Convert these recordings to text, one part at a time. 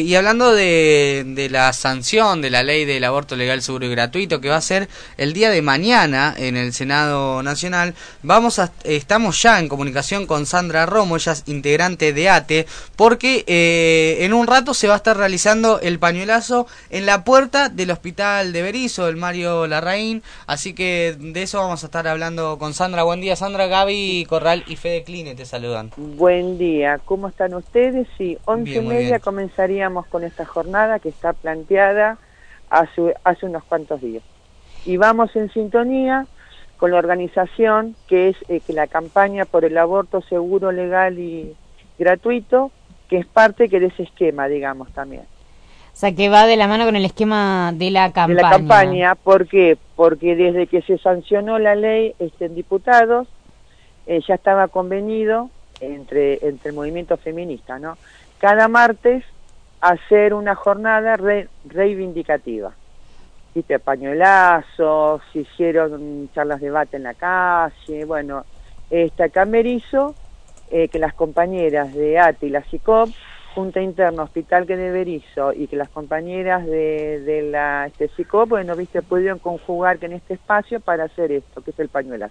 Y hablando de la sanción de la ley del aborto legal, seguro y gratuito, que va a ser el día de mañana en el Senado Nacional, estamos ya en comunicación con Sandra Romo, ella es integrante de ATE, porque en un rato se va a estar realizando el pañuelazo en la puerta del hospital de Berisso, del Mario Larraín, así que de eso vamos a estar hablando con Sandra. Buen día, Sandra. Gaby Corral y Fede Kline te saludan. Buen día, ¿cómo están ustedes? Sí, 11:30 bien. comenzaríamos con esta jornada que está planteada hace unos cuantos días. Y vamos en sintonía con la organización que es que la campaña por el aborto seguro, legal y gratuito, que es parte de ese esquema, digamos, también. O sea, que va de la mano con el esquema de la campaña. De la campaña, ¿por qué? Porque desde que se sancionó la ley en diputados, ya estaba convenido entre el movimiento feminista, ¿no? Cada martes hacer una jornada reivindicativa. ¿Viste? Pañuelazos, se hicieron charlas de debate en la calle, bueno, acá en Berisso, que las compañeras de ATE y la CICOP, Junta Interna Hospital que de Berisso, y que las compañeras de la CICOP, bueno, viste, pudieron conjugar en este espacio para hacer esto, que es el pañuelazo.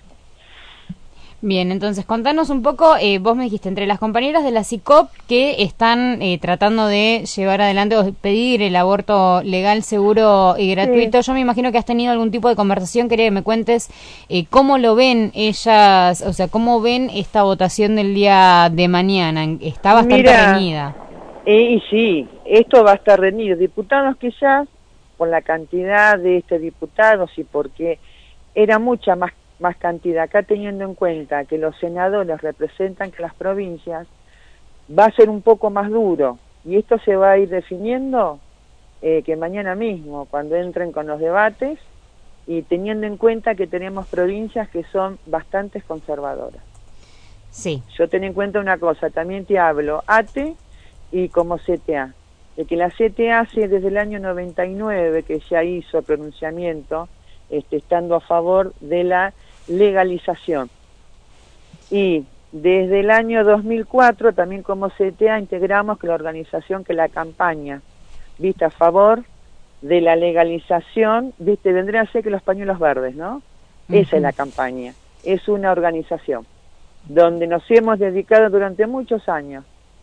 Bien, entonces contanos un poco, vos me dijiste, entre las compañeras de la CICOP que están tratando de llevar adelante o pedir el aborto legal, seguro y gratuito, sí. Yo me imagino que has tenido algún tipo de conversación, quería que me cuentes cómo lo ven ellas, o sea, cómo ven esta votación del día de mañana. Está bastante reñida. Y sí, esto va a estar reñido. Diputados quizás, por la cantidad de diputados y porque era mucha más cantidad, acá teniendo en cuenta que los senadores representan que las provincias, va a ser un poco más duro, y esto se va a ir definiendo que mañana mismo, cuando entren con los debates, y teniendo en cuenta que tenemos provincias que son bastante conservadoras. Sí. Yo ten en cuenta una cosa, también te hablo ATE y como CTA, de que la CTA hace desde el año 99 que ya hizo pronunciamiento, estando a favor de la legalización, y desde el año 2004 también como CTA integramos que la organización, que la campaña viste a favor de la legalización, viste, vendría a ser que los pañuelos verdes, ¿no? Esa es la campaña, es una organización donde nos hemos dedicado durante muchos años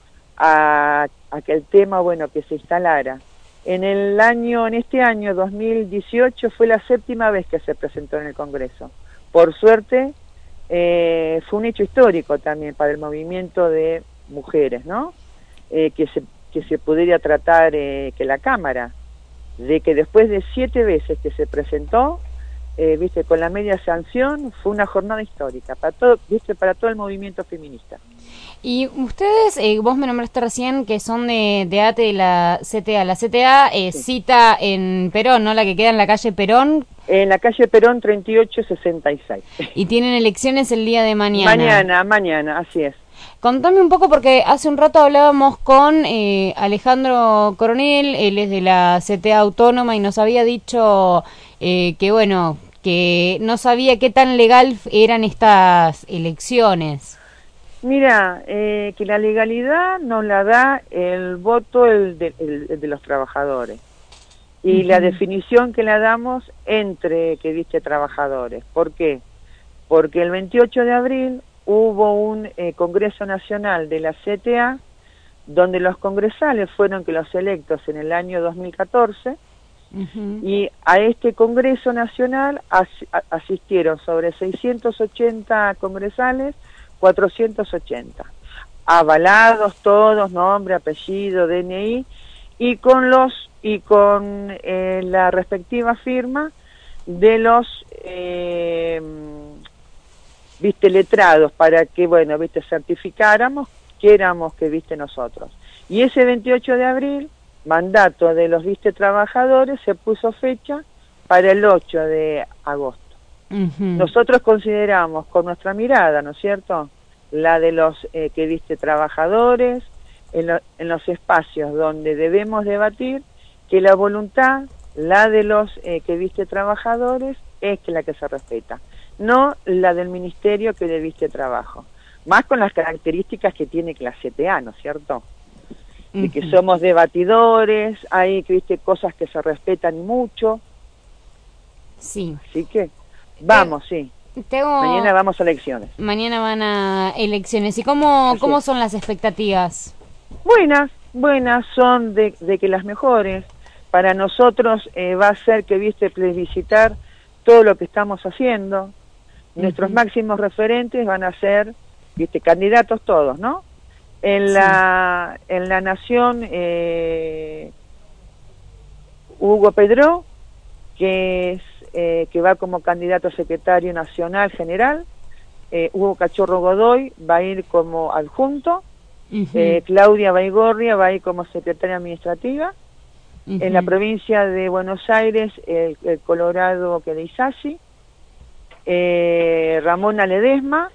a que el tema, bueno, que se instalara. En este año 2018 fue la 7ª vez que se presentó en el Congreso. Por suerte, fue un hecho histórico también para el movimiento de mujeres, ¿no? Que se pudiera tratar que la Cámara, de que después de 7 veces que se presentó, viste, con la media sanción, fue una jornada histórica para todo, viste, para todo el movimiento feminista. Y ustedes, vos me nombraste recién que son de ATE de la CTA. La CTA sí. Cita en Perón, ¿no? La que queda en la calle Perón. En la calle Perón 3866. Y tienen elecciones el día de mañana. Mañana, así es. Contame un poco, porque hace un rato hablábamos con Alejandro Coronel, él es de la CTA Autónoma, y nos había dicho que, bueno, que no sabía qué tan legal eran estas elecciones. Mira, que la legalidad nos la da el voto el de los trabajadores y la definición que le damos entre, que viste, trabajadores. ¿Por qué? Porque el 28 de abril hubo un Congreso Nacional de la CTA donde los congresales fueron que los electos en el año 2014 y a este Congreso Nacional asistieron sobre 680 congresales, 480, avalados todos, nombre, apellido, DNI, y con la respectiva firma de los viste, letrados, para que, bueno, viste, certificáramos que éramos, que viste, nosotros. Y ese 28 de abril, mandato de los, viste, trabajadores, se puso fecha para el 8 de agosto. Nosotros consideramos con nuestra mirada, ¿no es cierto?, la de los que viste, trabajadores, en los espacios donde debemos debatir, que la voluntad, la de los que viste, trabajadores, es que la que se respeta, no la del Ministerio que debiste trabajo, más con las características que tiene la CTA, ¿no es cierto? de que somos debatidores, hay, viste, cosas que se respetan mucho. Sí. Así que, vamos, sí. Mañana vamos a elecciones. Mañana van a elecciones. ¿Y cómo son las expectativas? Buenas, son de que las mejores. Para nosotros va a ser que, viste, plebiscitar todo lo que estamos haciendo. Nuestros máximos referentes van a ser, viste, candidatos todos, ¿no? En la Nación, Hugo Pedro, que va como candidato a secretario nacional general. Hugo Cachorro Godoy va a ir como adjunto. Claudia Baigorria va a ir como secretaria administrativa. En la provincia de Buenos Aires, el Colorado Kedisasi, Ramona Ledesma,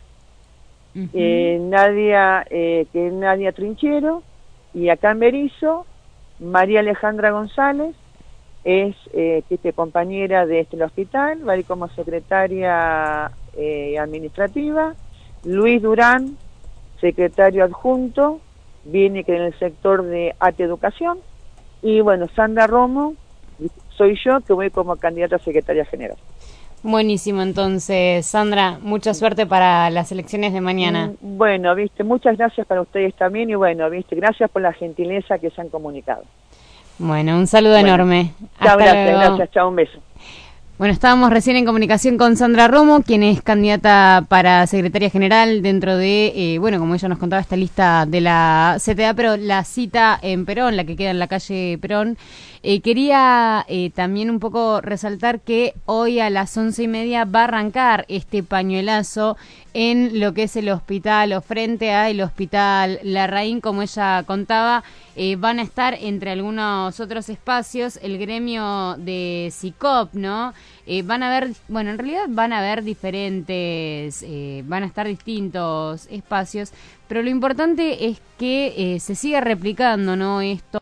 Nadia Trinchero, y acá en Berizo, María Alejandra González, es compañera de el hospital, va a ir como secretaria administrativa. Luis Durán, secretario adjunto, viene que en el sector de ATE Educación. Y bueno, Sandra Romo, soy yo, que voy como candidata a secretaria general. Buenísimo, entonces, Sandra, mucha suerte para las elecciones de mañana. Bueno, viste, muchas gracias para ustedes también, y bueno, viste, gracias por la gentileza que se han comunicado. Bueno, un saludo enorme. Chao, gracias, chao, un beso. Bueno, estábamos recién en comunicación con Sandra Romo, quien es candidata para secretaria general dentro de, como ella nos contaba, esta lista de la CTA, pero la cita en Perón, la que queda en la calle Perón. Quería también un poco resaltar que hoy a las 11:30 va a arrancar este pañuelazo en lo que es el hospital, o frente al hospital Larraín, como ella contaba. Van a estar entre algunos otros espacios el gremio de SICOP, ¿no? Van a haber, en realidad van a haber diferentes, van a estar distintos espacios, pero lo importante es que se siga replicando, ¿no? Esto